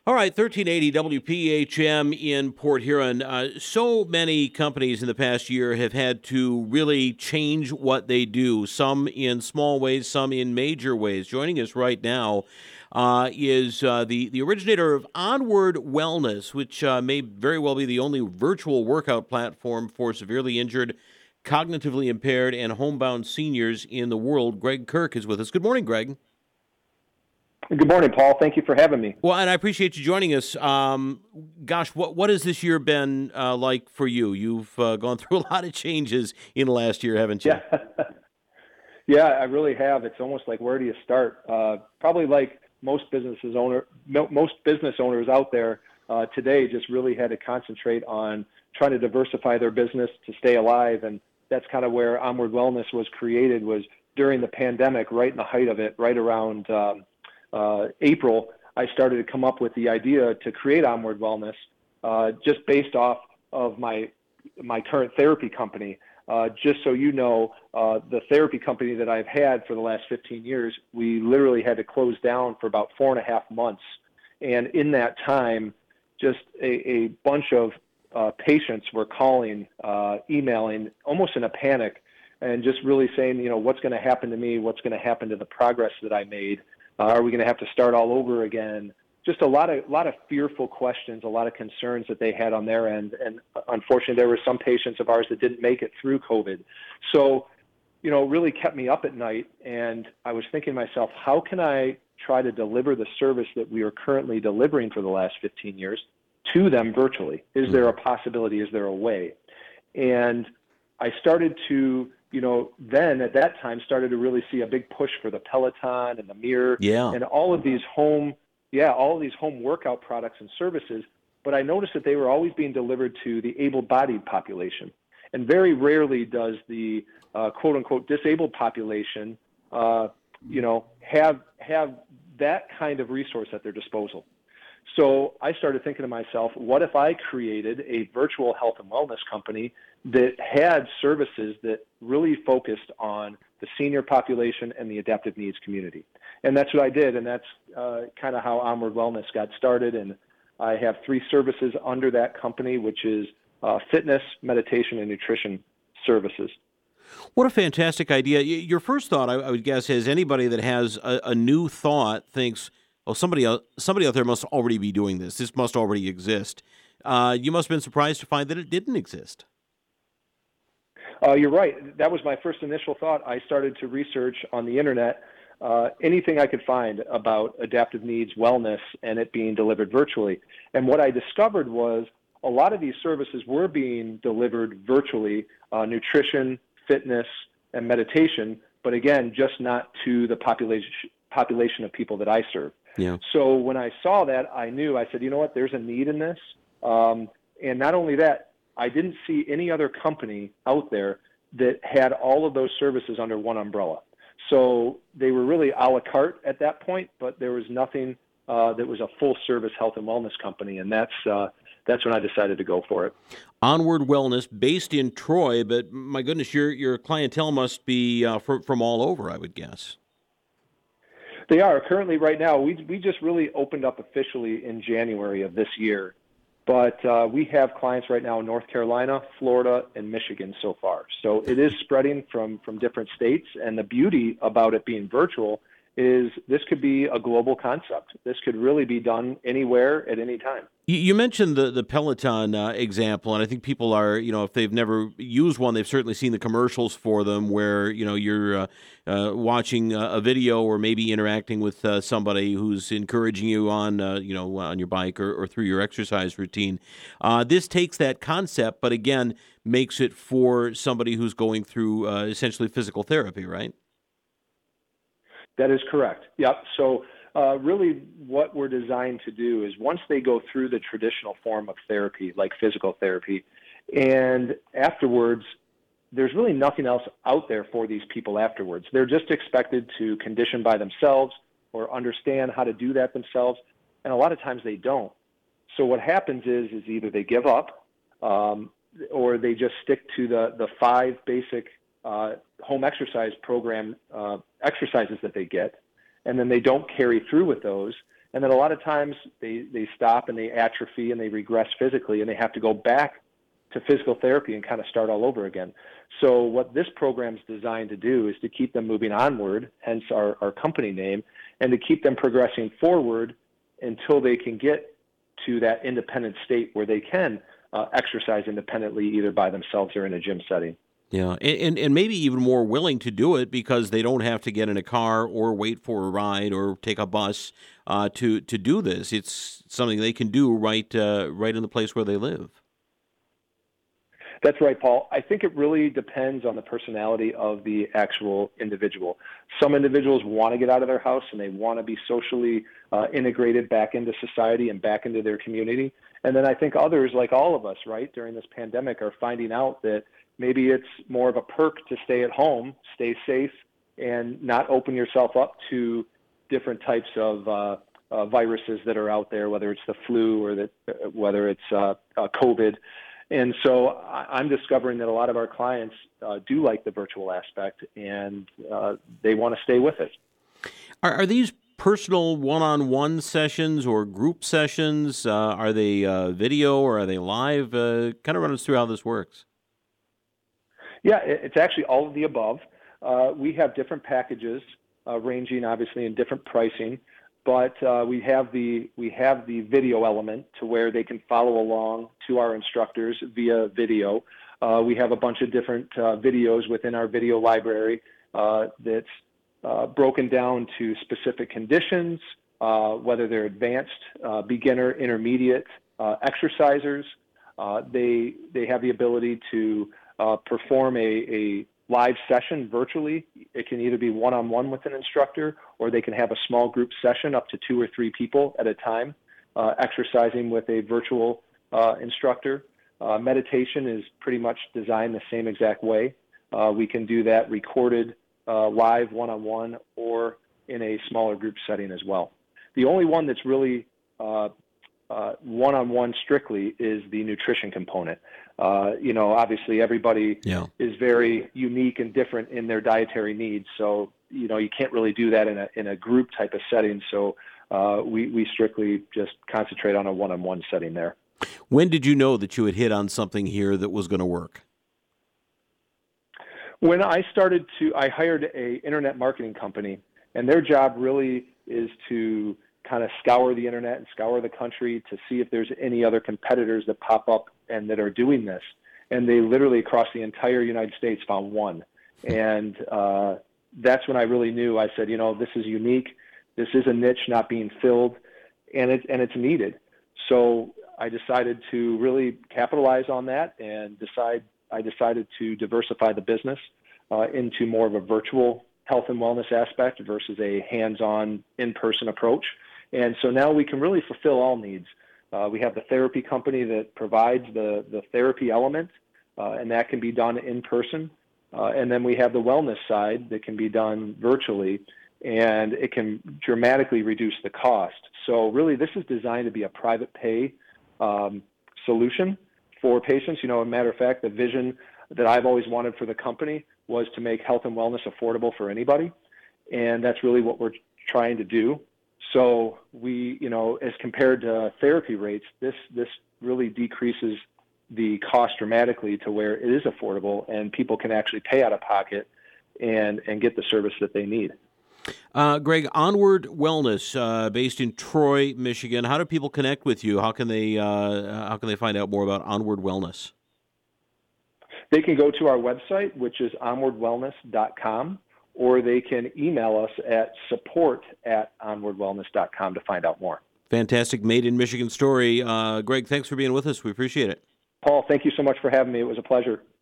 All right, 1380 WPHM in Port Huron. So many companies in the past year have had to really change what they do, some in small ways, some in major ways. Joining us right now is the originator of Onward Wellness, which may very well be the only virtual workout platform for severely injured, cognitively impaired, and homebound seniors in the world. Greg Kirk is with us. Good morning, Greg. Good morning, Paul. Thank you for having me. Well, and I appreciate you joining us. What has this year been like for you? You've gone through a lot of changes in the last year, haven't you? Yeah, yeah, I really have. It's almost like, where do you start? Probably like most business owners out there today, just really had to concentrate on trying to diversify their business to stay alive, and that's kind of where Onward Wellness was created. Was during the pandemic, right in the height of it, right around April, I started to come up with the idea to create Onward Wellness, just based off of my current therapy company. Just so you know, the therapy company that I've had for the last 15 years, we literally had to close down for about 4.5 months. And in that time, just a bunch of patients were calling, emailing, almost in a panic, and just really saying, what's going to happen to me? What's going to happen to the progress that I made? Are we going to have to start all over again? Just a lot of fearful questions, a lot of concerns that they had on their end. And unfortunately, there were some patients of ours that didn't make it through COVID. So, it really kept me up at night. And I was thinking to myself, how can I try to deliver the service that we are currently delivering for the last 15 years to them virtually? Is there a possibility? Is there a way? And I started to then at that time started to really see a big push for the Peloton and the Mirror and all of these home workout products and services. But I noticed that they were always being delivered to the able-bodied population. And very rarely does the quote unquote disabled population, have that kind of resource at their disposal. So I started thinking to myself, what if I created a virtual health and wellness company that had services that really focused on the senior population and the adaptive needs community? And that's what I did, and that's kind of how Onward Wellness got started. And I have 3 services under that company, which is fitness, meditation, and nutrition services. What a fantastic idea. Your first thought, I would guess, is anybody that has a new thought thinks, oh, somebody out there must already be doing this. This must already exist. You must have been surprised to find that it didn't exist. You're right. That was my first initial thought. I started to research on the internet anything I could find about adaptive needs wellness and it being delivered virtually. And what I discovered was a lot of these services were being delivered virtually, nutrition, fitness, and meditation, but again, just not to the population of people that I serve. Yeah. So when I saw that, I said, you know what, there's a need in this. And not only that, I didn't see any other company out there that had all of those services under one umbrella. So they were really a la carte at that point, but there was nothing that was a full service health and wellness company. And that's when I decided to go for it. Onward Wellness, based in Troy, but my goodness, your clientele must be from all over, I would guess. They are. Currently, right now, we just really opened up officially in January of this year. But we have clients right now in North Carolina, Florida, and Michigan so far. So it is spreading from different states. And the beauty about it being virtual is this could be a global concept. This could really be done anywhere at any time. You mentioned the Peloton example, and I think people are, if they've never used one, they've certainly seen the commercials for them where, you're watching a video or maybe interacting with somebody who's encouraging you on, on your bike or through your exercise routine. This takes that concept, but again, makes it for somebody who's going through essentially physical therapy, right? That is correct. Yep. So really what we're designed to do is once they go through the traditional form of therapy, like physical therapy, and afterwards, there's really nothing else out there for these people afterwards. They're just expected to condition by themselves or understand how to do that themselves, and a lot of times they don't. So what happens is either they give up or they just stick to the 5 basic home exercise program exercises that they get, and then they don't carry through with those. And then a lot of times they stop and they atrophy and they regress physically, and they have to go back to physical therapy and kind of start all over again. So what this program is designed to do is to keep them moving onward, hence our company name, and to keep them progressing forward until they can get to that independent state where they can exercise independently, either by themselves or in a gym setting. Yeah, and maybe even more willing to do it because they don't have to get in a car or wait for a ride or take a bus to do this. It's something they can do right in the place where they live. That's right, Paul. I think it really depends on the personality of the actual individual. Some individuals want to get out of their house and they want to be socially integrated back into society and back into their community. And then I think others, like all of us, right, during this pandemic are finding out that maybe it's more of a perk to stay at home, stay safe, and not open yourself up to different types of viruses that are out there, whether it's the flu or whether it's COVID. And so I'm discovering that a lot of our clients do like the virtual aspect, and they want to stay with it. Are these personal one-on-one sessions or group sessions? Are they video or are they live? Kind of run us through how this works. Yeah, it's actually all of the above. We have different packages ranging obviously in different pricing, but we have the video element to where they can follow along to our instructors via video. We have a bunch of different videos within our video library that's broken down to specific conditions, whether they're advanced, beginner, intermediate exercisers. They have the ability to perform a live session virtually. It can either be one-on-one with an instructor, or they can have a small group session up to 2 or 3 people at a time, exercising with a virtual instructor. Meditation is pretty much designed the same exact way. We can do that recorded live one-on-one or in a smaller group setting as well. The only one that's really one-on-one strictly is the nutrition component. Obviously everybody is very unique and different in their dietary needs. So, you can't really do that in a group type of setting. So we strictly just concentrate on a one-on-one setting there. When did you know that you had hit on something here that was going to work? When I hired a internet marketing company, and their job really is to kind of scour the internet and scour the country to see if there's any other competitors that pop up and that are doing this. And they literally across the entire United States found one. And that's when I really knew. I said, this is unique. This is a niche not being filled, and it's needed. So I decided to really capitalize on that and I decided to diversify the business into more of a virtual health and wellness aspect versus a hands-on in-person approach. And so now we can really fulfill all needs. We have the therapy company that provides the therapy element, and that can be done in person. And then we have the wellness side that can be done virtually, and it can dramatically reduce the cost. So really, this is designed to be a private pay solution for patients. As a matter of fact, the vision that I've always wanted for the company was to make health and wellness affordable for anybody. And that's really what we're trying to do. So we, as compared to therapy rates, this really decreases the cost dramatically to where it is affordable and people can actually pay out of pocket and get the service that they need. Greg, Onward Wellness, based in Troy, Michigan. How do people connect with you? How can they find out more about Onward Wellness? They can go to our website, which is onwardwellness.com, or they can email us at support@onwardwellness.com to find out more. Fantastic. Made in Michigan story. Greg, thanks for being with us. We appreciate it. Paul, thank you so much for having me. It was a pleasure.